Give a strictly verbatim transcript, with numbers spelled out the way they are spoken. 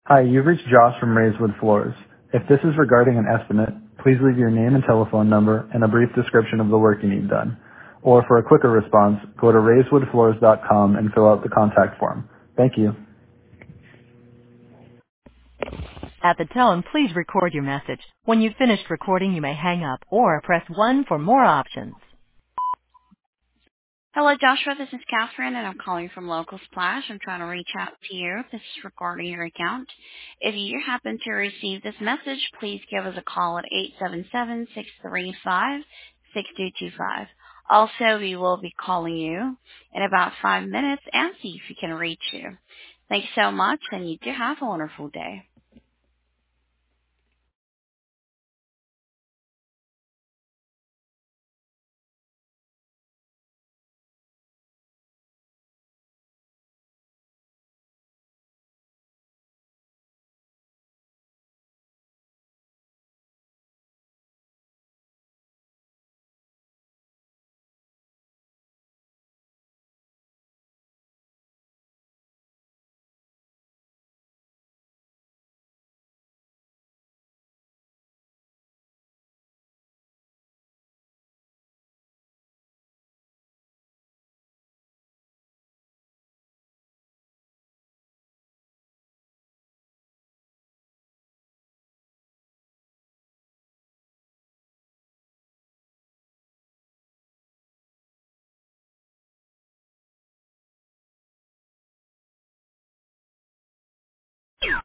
Hi, you've reached Josh from Raiswood Floors. If this is regarding an estimate, please leave your name and telephone number and a brief description of the work you need done. Or for a quicker response, go to raiswood floors dot com and fill out the contact form. Thank you. At the tone, please record your message. When you've finished recording, you may hang up or press one for more options. Hello, Joshua. This is Catherine, and I'm calling from Local Splash. I'm trying to reach out to you. This is regarding your account. If you happen to receive this message, please give us a call at eight seven seven, six three five, six two two five. Also, we will be calling you in about five minutes and see if we can reach you. Thanks so much, and you do have a wonderful day.